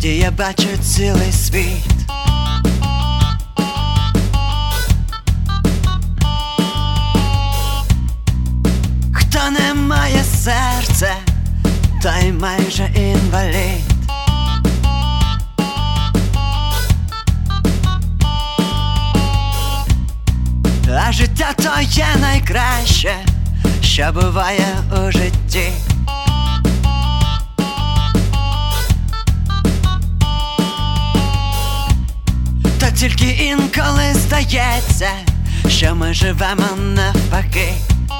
світі я бачу цілий світ. Хто не має серця, той майже інвалід. А життя то є найкраще, що буває у житті. Та тільки інколи здається, що ми живемо навпаки.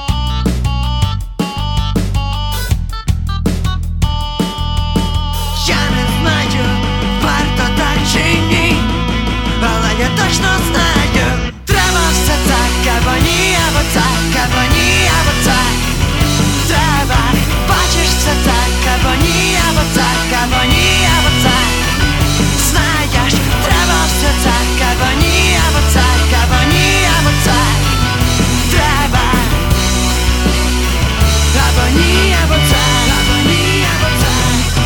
Я не знаю, варто так чи ні, але я точно знаю, треба все так, або ні, або так, або ні, або так. Треба, бачиш, все так, або ні, або так, або ні, або так. Знаєш, треба все так, або ні, або так, або ні, або так. Треба, або ні, або так, або ні, або так.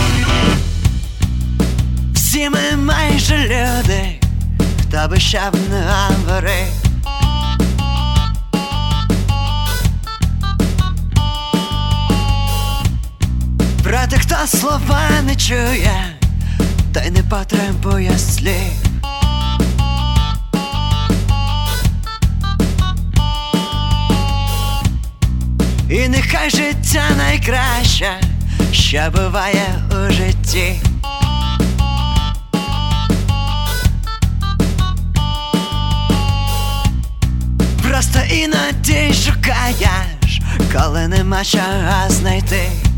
Всі ми майже люди, хто би ще б не говорив. Проте хто слова не чує, той не потребує слів. І нехай життя найкраще, що буває у житті. Просто іноді шукаєш, коли нема чого знайти.